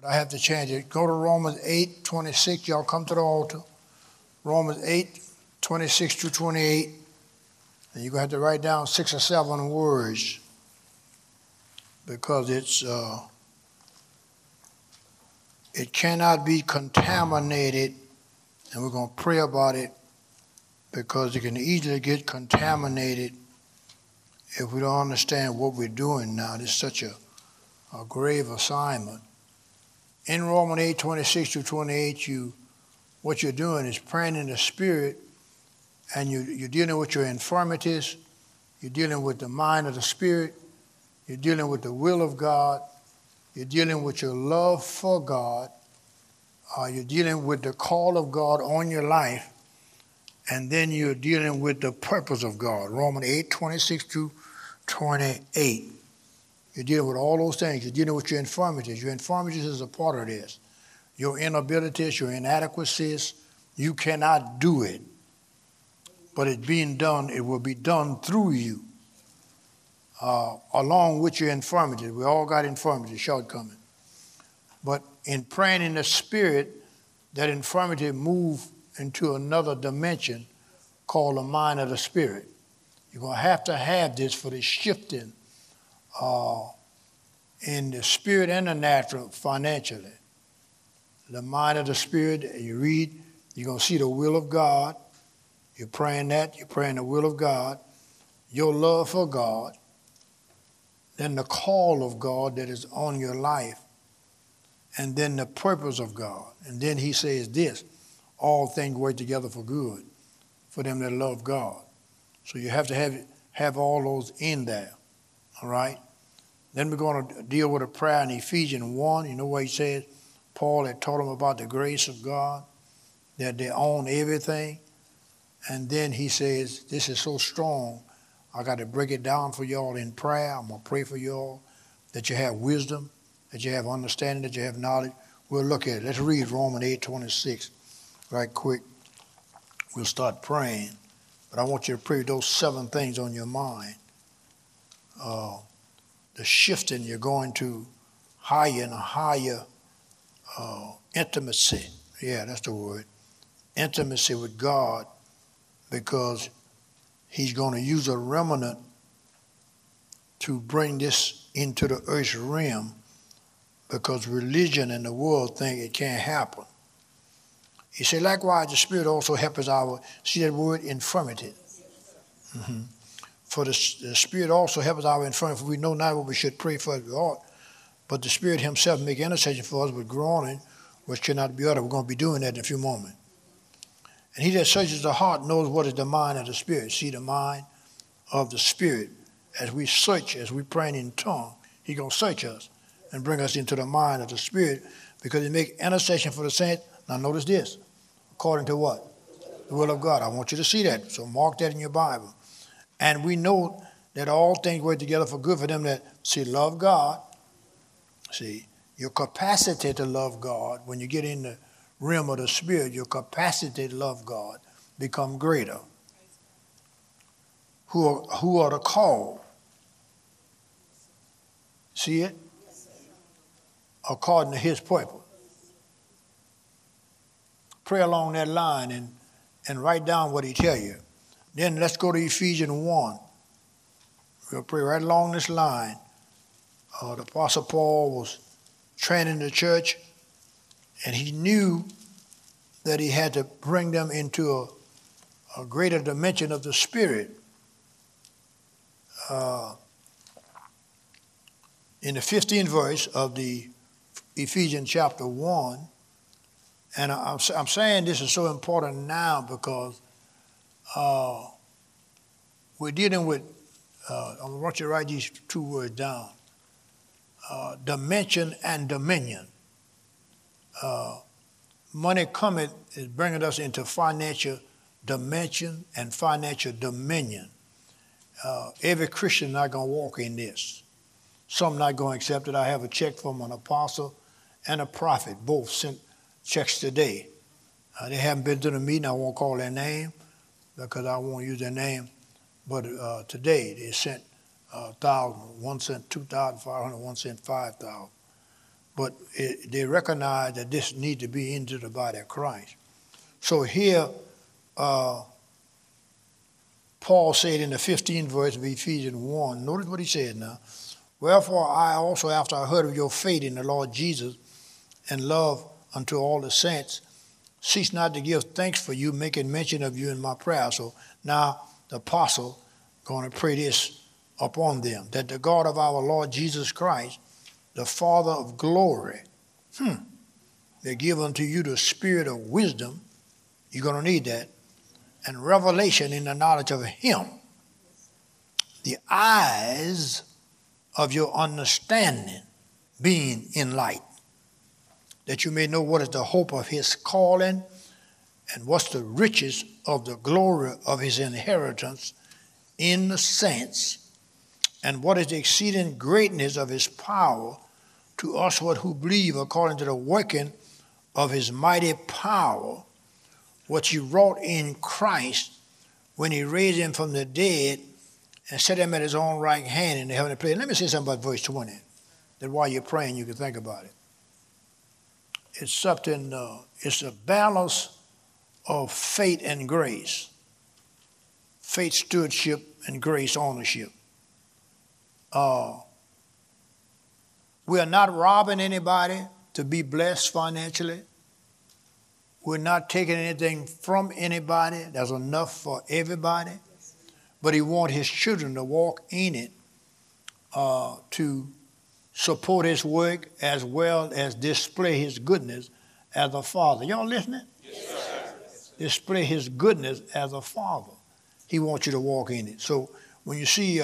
I have to change it. Go to Romans 8:26. Y'all come to the altar. Romans 8:26 through 28. And you're going to have to write down 6 or 7 words because it cannot be contaminated, and we're going to pray about it because it can easily get contaminated if we don't understand what we're doing now. This is such a grave assignment. In Romans 8:26 through 28, what you're doing is praying in the Spirit, and you're dealing with your infirmities, you're dealing with the mind of the Spirit, you're dealing with the will of God, you're dealing with your love for God, you're dealing with the call of God on your life, and then you're dealing with the purpose of God. Romans 8:26 through 28. You're dealing with all those things. You're dealing with your infirmities. Your infirmities is a part of this. Your inabilities, your inadequacies, you cannot do it. But it's being done, it will be done through you, along with your infirmities. We all got infirmities, shortcomings. But in praying in the Spirit, that infirmity move into another dimension called the mind of the Spirit. You're going to have this for the shifting in the spirit and the natural financially. The mind of the Spirit, you read, you're going to see the will of God. You're praying that. You're praying the will of God. Your love for God. Then the call of God that is on your life. And then the purpose of God. And then he says this, all things work together for good for them that love God. So you have to have all those in there. All right? Then we're going to deal with a prayer in Ephesians 1. You know what he says? Paul had taught them about the grace of God, that they own everything. And then he says, this is so strong, I got to break it down for y'all in prayer. I'm going to pray for y'all that you have wisdom, that you have understanding, that you have knowledge. We'll look at it. Let's read Romans 8:26 right quick. We'll start praying. But I want you to pray those 7 things on your mind. The shifting, you're going to higher and higher intimacy. Yeah, that's the word. Intimacy with God, because he's going to use a remnant to bring this into the earth's realm, because religion and the world think it can't happen. He said, likewise, the Spirit also helps our, see that word, infirmity. Mm-hmm. For the Spirit also helps our infirmity, for we know not what we should pray for as we ought, but the Spirit himself make intercession for us with groaning, which cannot be uttered. We're going to be doing that in a few moments. And he that searches the heart knows what is the mind of the Spirit. See, the mind of the Spirit. As we search, as we praying in tongue, he's going to search us and bring us into the mind of the Spirit, because he make intercession for the saints. Now notice this. According to what? The will of God. I want you to see that. So mark that in your Bible. And we know that all things work together for good for them that, see, love God. See, your capacity to love God, when you get in the realm of the Spirit, your capacity to love God become greater. Who are the called? See it? According to his purpose. Pray along that line and write down what he tell you. Then let's go to Ephesians 1. We'll pray right along this line. The Apostle Paul was training the church, and he knew that he had to bring them into a greater dimension of the Spirit. In the 15th verse of the Ephesians chapter 1, and I'm saying this is so important now because we're dealing with, I want you to write these 2 words down, dimension and dominion. Money coming is bringing us into financial dimension and financial dominion. Every Christian not going to walk in this. Some not going to accept it. I have a check from an apostle and a prophet. Both sent checks today. They haven't been to the meeting. I won't call their name because I won't use their name. But today they sent 1,000. One sent 2,500. One sent 5,000. but they recognize that this need to be into the body of Christ. So here, Paul said in the 15th verse of Ephesians 1, notice what he said now. Wherefore I also, after I heard of your faith in the Lord Jesus and love unto all the saints, cease not to give thanks for you, making mention of you in my prayer. So now the apostle going to pray this upon them, that the God of our Lord Jesus Christ, the Father of glory, they give unto you the spirit of wisdom. You're going to need that. And revelation in the knowledge of him. The eyes of your understanding being enlightened, that you may know what is the hope of his calling and what's the riches of the glory of his inheritance in the saints, and what is the exceeding greatness of his power to us who believe, according to the working of his mighty power, what he wrought in Christ when he raised him from the dead and set him at his own right hand in the heavenly place. Let me say something about verse 20, that while you're praying you can think about it. It's something, it's a balance of faith and grace. Faith, stewardship, and grace, ownership. We are not robbing anybody to be blessed financially. We're not taking anything from anybody. There's enough for everybody. But he wants his children to walk in it to support his work as well as display his goodness as a father. Y'all listening? Yes, sir. Display his goodness as a father. He wants you to walk in it. So when you see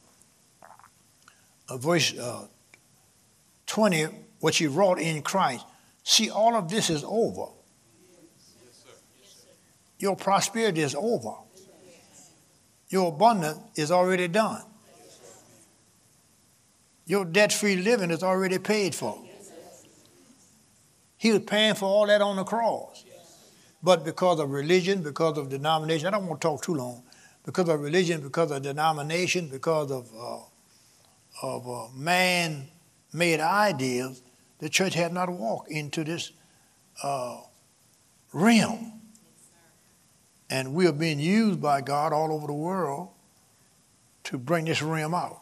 verse 20, what you wrought in Christ, see, all of this is over. Your prosperity is over. Your abundance is already done. Your debt-free living is already paid for. He was paying for all that on the cross. But because of religion, because of denomination, I don't want to talk too long, because of religion, because of denomination, because of man-made ideas, the church had not walked into this realm. And we are being used by God all over the world to bring this realm out.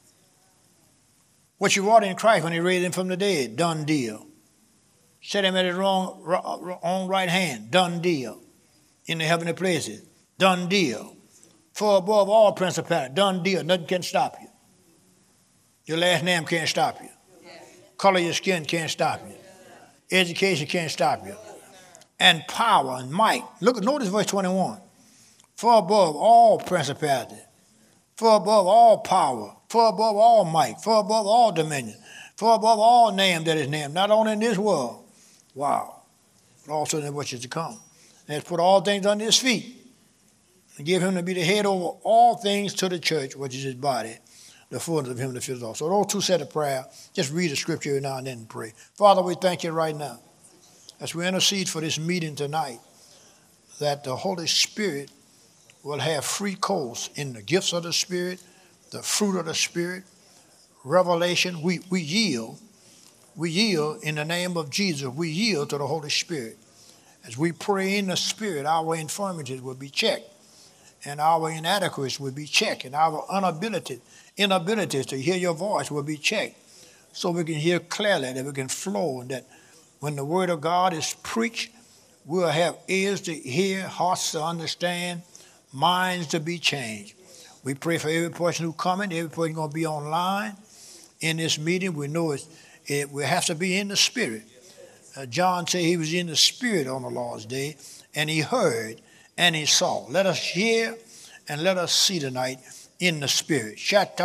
What you wrought in Christ when he raised him from the dead, done deal. Set him at his own right hand, done deal. In the heavenly places, done deal. For above all principality, done deal. Nothing can stop you. Your last name can't stop you. Color of your skin can't stop you. Education can't stop you. And power and might. Notice verse 21. For above all principality, for above all power, for above all might, for above all dominion, for above all name that is named, not only in this world, wow, but also in which is to come. And has put all things under his feet, and give him to be the head over all things to the church, which is his body, the fullness of him that fills all. So those two set of prayer, just read the scripture every now and then and pray. Father, we thank you right now, as we intercede for this meeting tonight, that the Holy Spirit will have free course in the gifts of the Spirit, the fruit of the Spirit, revelation. We yield in the name of Jesus. We yield to the Holy Spirit. As we pray in the Spirit, our infirmities will be checked, and our inadequacies will be checked, and our inabilities to hear your voice will be checked, so we can hear clearly, that we can flow, and that when the word of God is preached, we'll have ears to hear, hearts to understand, minds to be changed. We pray for every person who's coming, every person going to be online in this meeting. We know we have to be in the Spirit. John said he was in the Spirit on the Lord's day, and he heard and he saw. Let us hear and let us see tonight in the Spirit.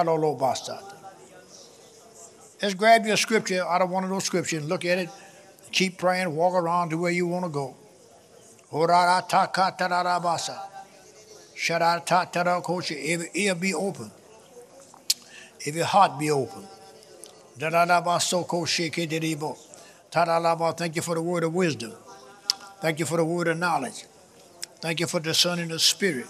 Let's grab your scripture out of one of those scriptures and look at it. Keep praying, walk around to where you want to go. Every ear be open. Every heart be open. Thank you for the word of wisdom. Thank you for the word of knowledge. Thank you for discerning the Spirit.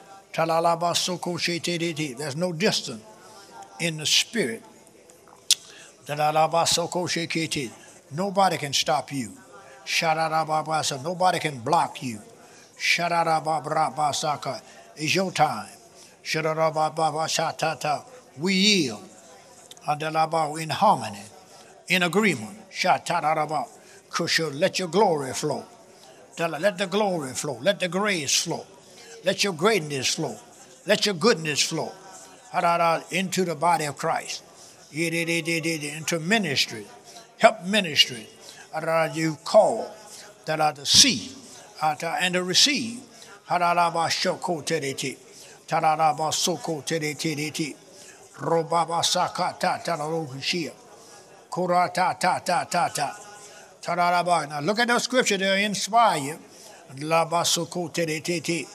There's no distance in the Spirit. Nobody can stop you. Shadadababasa. Nobody can block you. Shadadababasaka. It's your time. Shadadababashatata. We yield. Adalaba in harmony, in agreement. Shatadadaba. Let your glory flow. Let the glory flow. Let the grace flow. Let your greatness flow. Let your goodness flow. Into the body of Christ. Into ministry. Help ministry. You call that are to see and to receive. Haralaba shoko tereti. Taralaba soko tereti. Robaba sakata tararokushia. Kurata ta ta ta ta. Taralaba. Now look at those scriptures, they'll inspire you. Laba soko tereti.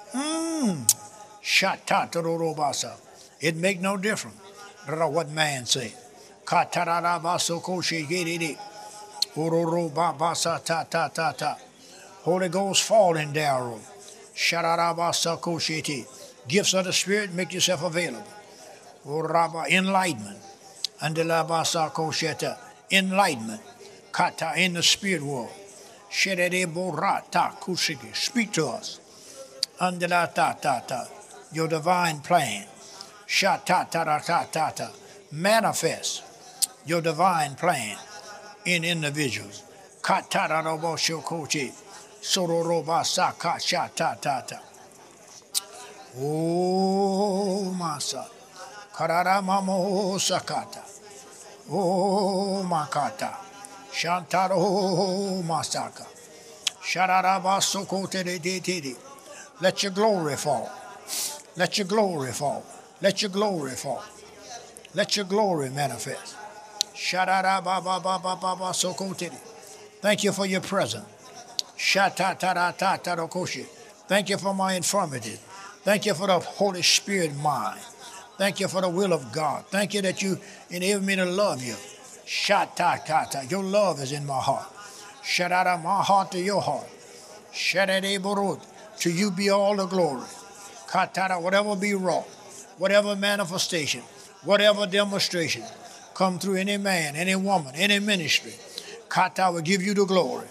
Shata tarorobasa. It make no difference what man say. Kataralaba soko shigiri. Holy Ghost fall in Darrow. Gifts of the Spirit, make yourself available. Enlightenment. Enlightenment. Kata in the spirit world. Speak to us. Your divine plan. Manifest your divine plan in individuals. Katararobo shokochi. Sororoba saka shatatata. Oh masa. Kararamamo sakata. Oh makata. Shantaro masaka. Shararaba sokote de. Let your glory fall. Let your glory fall. Let your glory fall. Let your glory manifest. Thank you for your presence. Thank you for my infirmity. Thank you for the Holy Spirit mind. Thank you for the will of God. Thank you that you enable me to love you. Your love is in my heart. My heart to your heart. To you be all the glory. Whatever be wrought, whatever manifestation, whatever demonstration, come through any man, any woman, any ministry. Kata will give you the glory.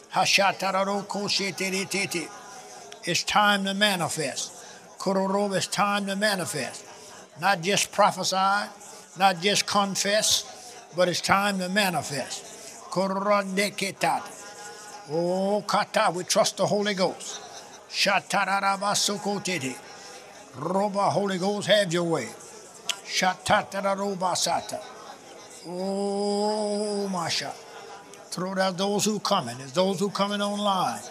It's time to manifest. It's time to manifest. Not just prophesy, not just confess, but it's time to manifest. Oh, Kata, we trust the Holy Ghost. Roba, Holy Ghost, have your way. Oh, Masha. Throw out those who coming. There's those who coming online.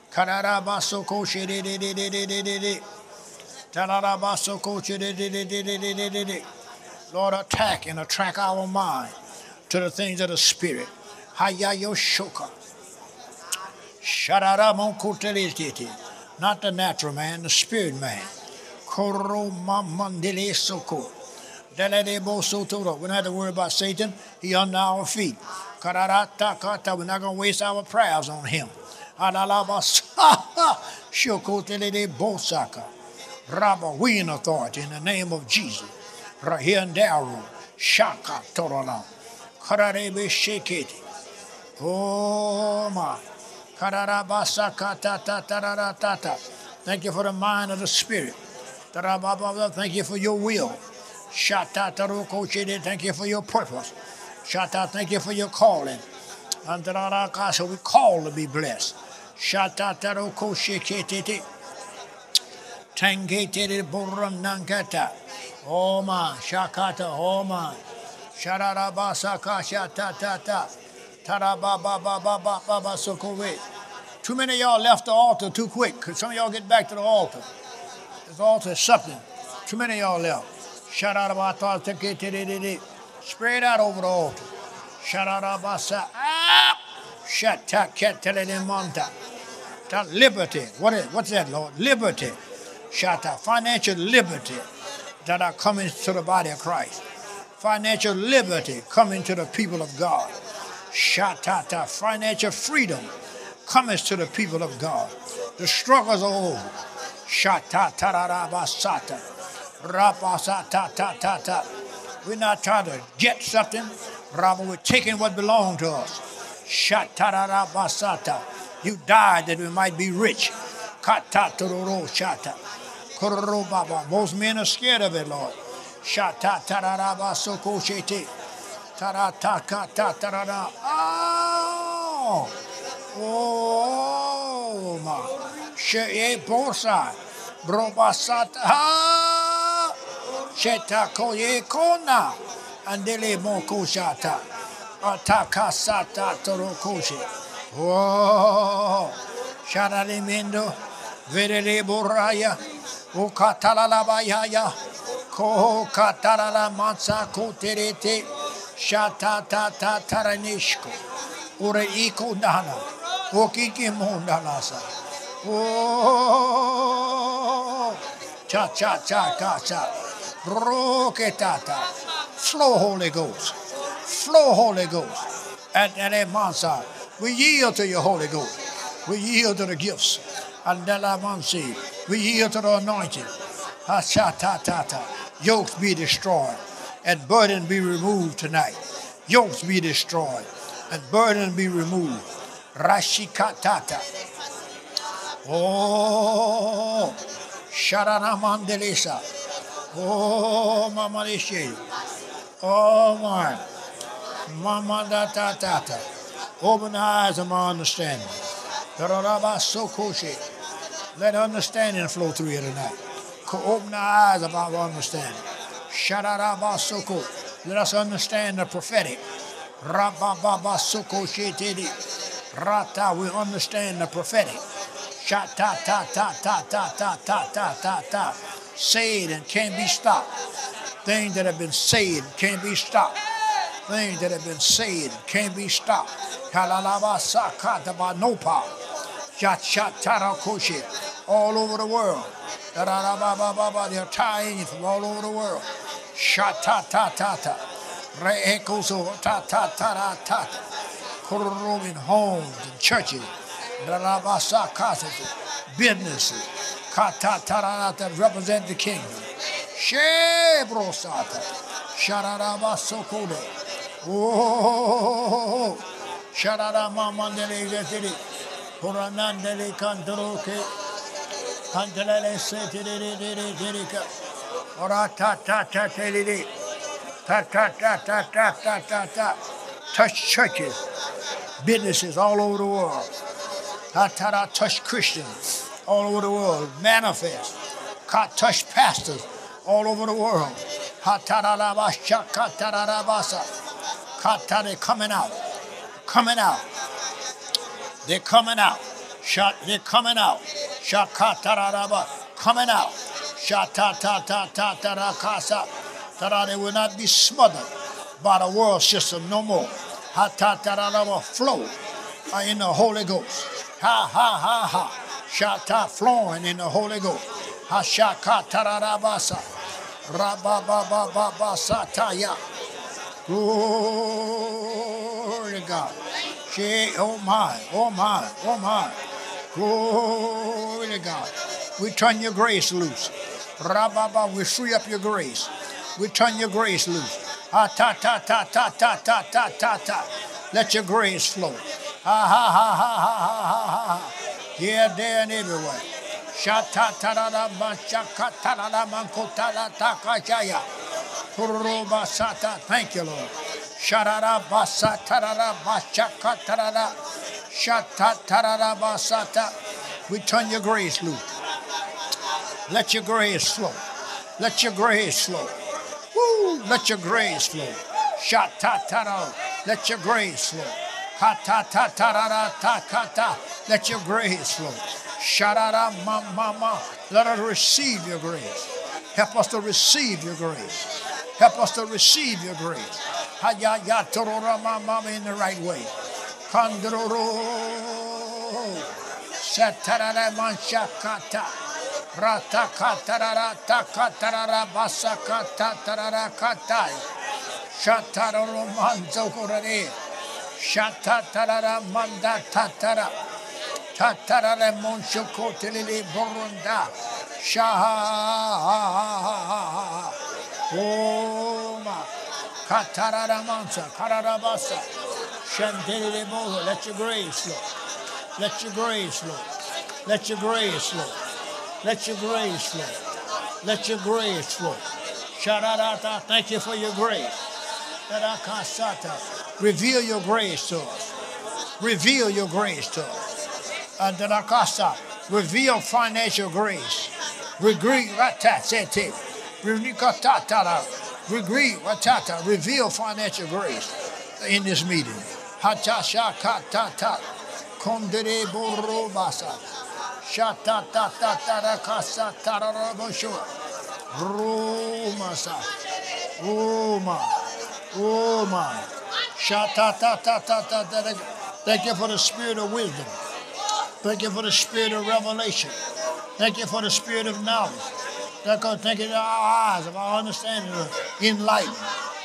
Lord, attack and attract our mind to the things of the Spirit. Not the natural man, the spirit man. We're not have to worry about Satan. He's under our feet. We're not going to waste our prayers on him. We in authority in the name of Jesus. Right here in Darrow. Shaka Torana. Kararebe Sheketi. Oh my. Thank you for the mind of the Spirit. Thank you for your will. Thank you for your purpose. Thank you for your calling. So we call to be blessed. Oh my, Shakata, oh my. Too many of y'all left the altar too quick. Could some of y'all get back to the altar? This altar is something. Too many of y'all left. Shout out about thoughts. Spread out over the altar. Shout out about liberty. What's that, Lord? Liberty. Shout out. Financial liberty that are coming to the body of Christ. Financial liberty coming to the people of God. Shout out. Financial freedom coming to the people of God. The struggles are over. We're not trying to get something. Rather, we're taking what belongs to us. Shatarabasata. You died that we might be rich. Katatororo shata. Kororo baba. Most men are scared of it, Lord. Shata tararabasoko shete. Tarata kata tarara. Oh. Oh ma. She bosa. Brobasata. Ha. Sheta koye kona. Andele moko shata. Atakasata torokoshe. Oh, Sharalimendo, Verele Boraya, O Catalalabayaya, Ko Catalala Mansa Koterete, Shatata Taranishko, Ure Iko Dana, Okiki Mondalasa. Oh, Cha Cha Cha Cha Cha, Roketata, flow Holy Ghost. Flow, Holy Ghost. At Mansa, we yield to your Holy Ghost. We yield to the gifts. And we yield to the anointing. Yokes be destroyed and burden be removed tonight. Yokes be destroyed and burden be removed. Rashikatata. Oh, Sharanamandelesa. Oh, Mamalishe. Oh, my. Mama da ta ta ta. Open the eyes of my understanding. Let understanding flow through here tonight. Open the eyes of our understanding. Let us understand the prophetic. Rata, we understand the prophetic. Shata ta ta ta ta ta ta ta ta ta. Said and can't be stopped. Things that have been said can't be stopped. Things that have been said can't be stopped. No power. All over the world. They're tying from all over the world. Shatatata. Reekoso ta. In homes and churches. Businesses. That represent the kingdom. Shebrosata. Shararabasokode. Oh, Shararamamandele Getiri, Puranandele Kantaroke, Kantalele Setiri, Oratata Teliri, ta. Touch churches, businesses all over the world. Touch Christians all over the world. Manifest. Touch pastors all over the world. They're coming out. They're coming out. They're coming out. Coming out. They will not be smothered by the world system no more. Flow in the Holy Ghost. Shata flowing in the Holy Ghost. Hashakatarabasa. Rababababasataya. Glory to God. Oh my. Glory to God. We turn your grace loose. Rababa, we free up your grace. We turn your grace loose. Ta. Let your grace flow. Ha. Here, there, and everywhere. Shatatarada Mashakatarada Mankotala Takajaya. Purubasata. Thank you, Lord. Sharara Basatarada Mashakatarada. Shatatarada Basata. We turn your grace loose. Let your grace flow. Let your grace flow. Woo! Let your grace flow. Shatatara. Let your grace flow. Katatarada takata. Let your grace flow. Sharara mama. Let us receive your grace. Help us to receive your grace. Help us to receive your grace. Hayaya torora mama in the right way. Kandroro. Satarara manshakata. Ratakatarara takatarara basakata tarara katai. Shataroro manzokorare. Shatatarara manda tatara. Tatarara monshokotelele borunda. Shaha. Oma. Katarara mansa. Kararabasa. Let your grace, Lord. Let your grace, Lord. Let your grace, Lord. Let your grace, Lord. Let your grace, Lord. Sharadata, thank you for your grace. Reveal your grace to us. Reveal your grace to us. Reveal financial grace. Reveal financial grace in this meeting. Kondere borobasa. Romasa. Roma. Roma. Thank you for the spirit of wisdom. Thank you for the spirit of revelation. Thank you for the spirit of knowledge. Thank you for our eyes of our understanding of enlightenment.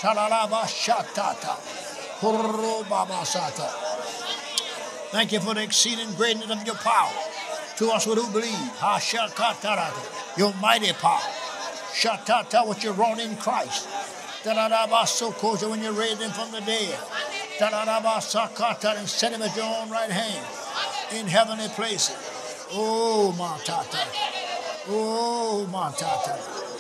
Thank you for the exceeding greatness of your power to us who believe. Your mighty power. What you wrought in Christ. When you raised him from the dead. And set him at your own right hand in heavenly places. Oh, Matata. Oh, Matata.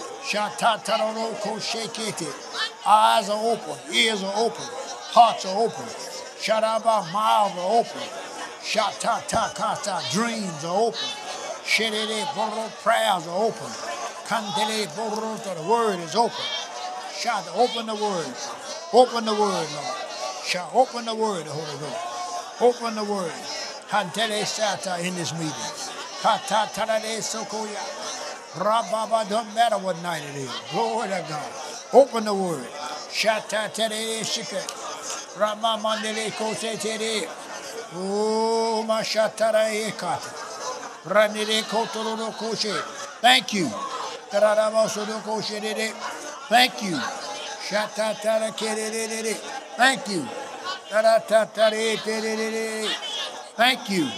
Eyes are open, ears are open, hearts are open. Shataba, mouths are open. Shatataka, dreams are open. Shedede, boro, prayers are open. Kandele, boro, the word is open. Shat, open the word. Open the word, Lord. Shall open the word, the Holy Ghost. Open the word. Hantele sata in this meeting. Kata tarade sokoya. Rababa, don't matter what night it is. Glory to God. Open the word. Shata tere shike. Rama mandele kose tere. Oh, mashatara ekata. Ranire kotoro koshe. Thank you. Tararabaso koshe dede. Thank you. Shata tara kere. Thank you. Thank you.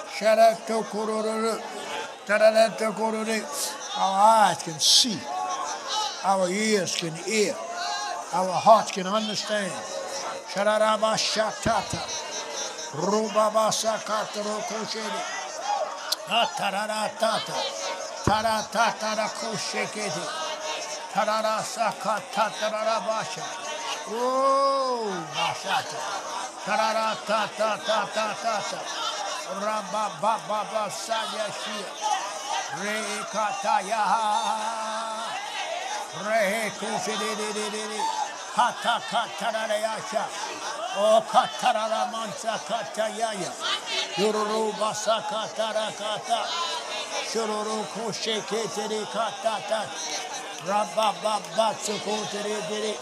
Our eyes can see. Our ears can hear. Our hearts can understand. Shararaba shatata. Rubaba sakataro koshede. Tarara tata. Taratata koshekete. Tarara sakatara basha. Oh, Mashata. Tarara ta ta ta ta ta ta. Rabba ba ba ba saya shia. Re kataya. Re kufi de. Hata katara yasha. Oh katara mansa katayaya. Yuru basa katara kata. Shuru koshe ketere katata. Rabba ba ba tsukotere.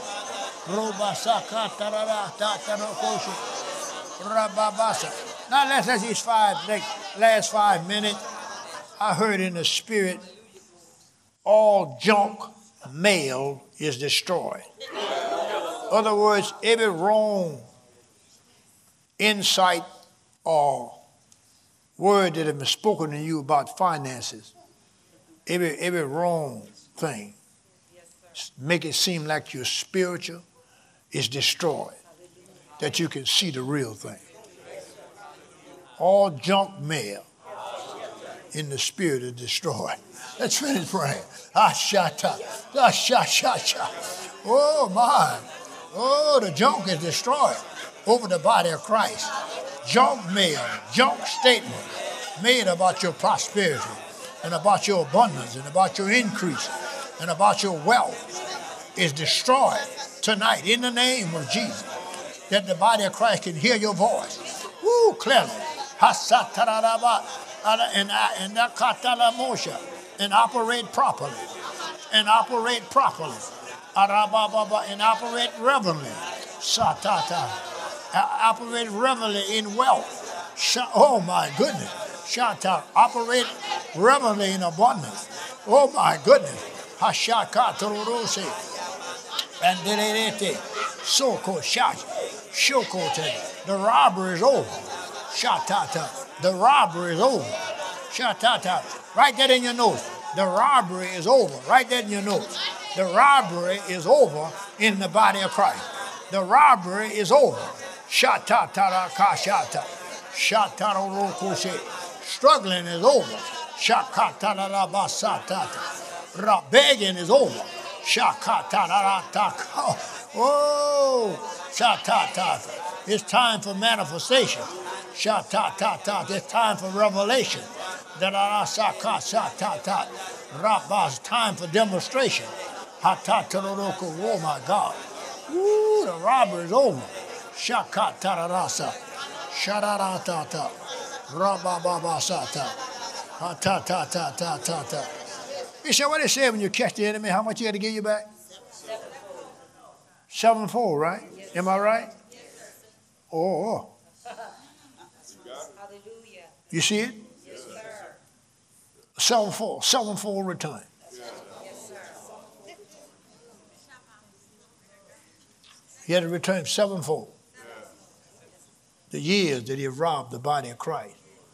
Now let's these last 5 minutes. I heard in the spirit, all junk mail is destroyed. In other words, every wrong insight or word that has been spoken to you about finances, every wrong thing, make it seem like you're spiritual, is destroyed, that you can see the real thing. All junk mail in the spirit is destroyed. Let's finish praying. Oh my. Oh, the junk is destroyed over the body of Christ. Junk mail, junk statement made about your prosperity and about your abundance and about your increase and about your wealth is destroyed tonight in the name of Jesus, that the body of Christ can hear your voice. Woo, clearly. And operate properly. And operate properly. And operate reverently. Satata. Operate reverently in wealth. Oh my goodness. Shata. Operate reverently in abundance. Oh my goodness. Hashaka Torose. And Derete, Soko Shat, Shokote. The robbery is over. Shatata. The robbery is over. Shatata. Write that in your notes. The robbery is over. Write that in your notes. The robbery is over in the body of Christ. The robbery is over. Shatataraka. Shatarorokoshe. Struggling is over. Shakatarabasatata. Begging is over. Shakatarata. Oh, shatata. It's time for manifestation. Shatata. It's time for revelation. Darasaka. Rabba's time for demonstration. Hatataroko. Oh my God. Woo, the robbery is over. Shakatarasa. Shararatata. Rabababasata. Ha-ta-ta-ta-ta-ta-ta. You say what they say when you catch the enemy, how much you got to give you back? 7-4, right? Am I right? Oh. You see it? 7-4. 7-4 return. He had to return 7-4. The years that he robbed the body of Christ.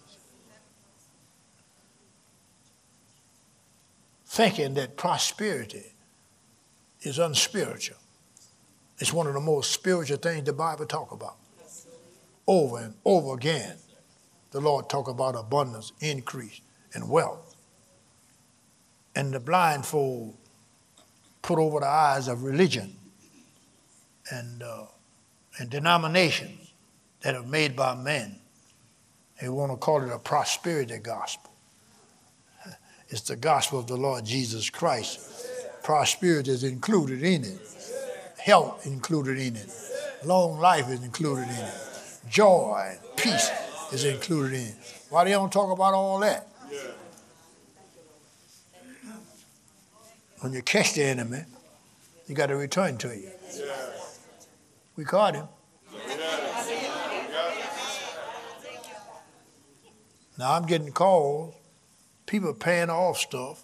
Thinking that prosperity is unspiritual. It's one of the most spiritual things the Bible talk about. Over and over again, the Lord talk about abundance, increase, and wealth. And the blindfold put over the eyes of religion and denominations that are made by men. They want to call it a prosperity gospel. It's the gospel of the Lord Jesus Christ. Prosperity is included in it. Health included in it. Long life is included in it. Joy and peace is included in it. Why they don't talk about all that? When you catch the enemy, you got to return to you. We caught him. Now I'm getting calls. People paying off stuff.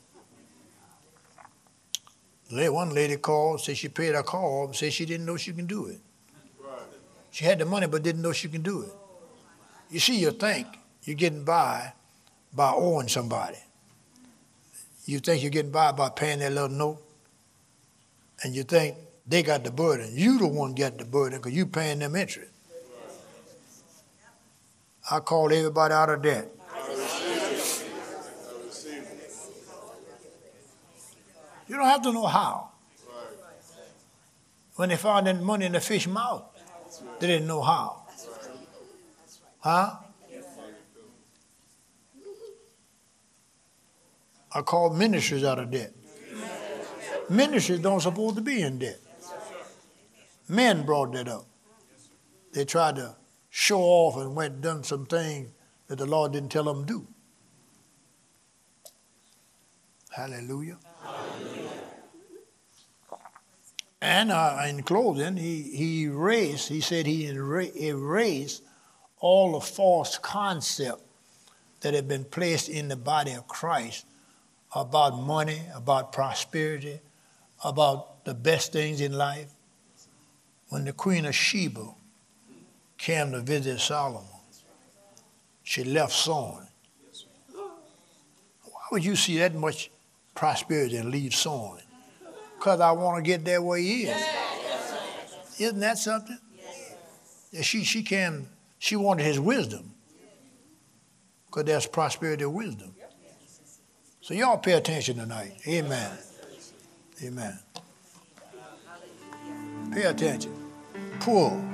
One lady called, said she paid her call, and said she didn't know she can do it. She had the money but didn't know she can do it. You see, you think you're getting by owing somebody. You think you're getting by paying that little note. And you think they got the burden. You the one got the burden because you paying them interest. I called everybody out of debt. You don't have to know how. When they found that money in the fish mouth, they didn't know how. Huh? I called ministries out of debt. Ministries don't supposed to be in debt. Men brought that up. They tried to show off and went and done some things that the Lord didn't tell them to do. Hallelujah. And in closing, he said he erased all the false concept that had been placed in the body of Christ about money, about prosperity, about the best things in life. When the Queen of Sheba came to visit Solomon, she left sowing. Why would you see that much prosperity and leave sowing? Because I want to get there where he is. Isn't that something? Yeah, she wanted his wisdom. Because there's prosperity of wisdom. So y'all pay attention tonight. Amen. Amen. Pay attention. Poor.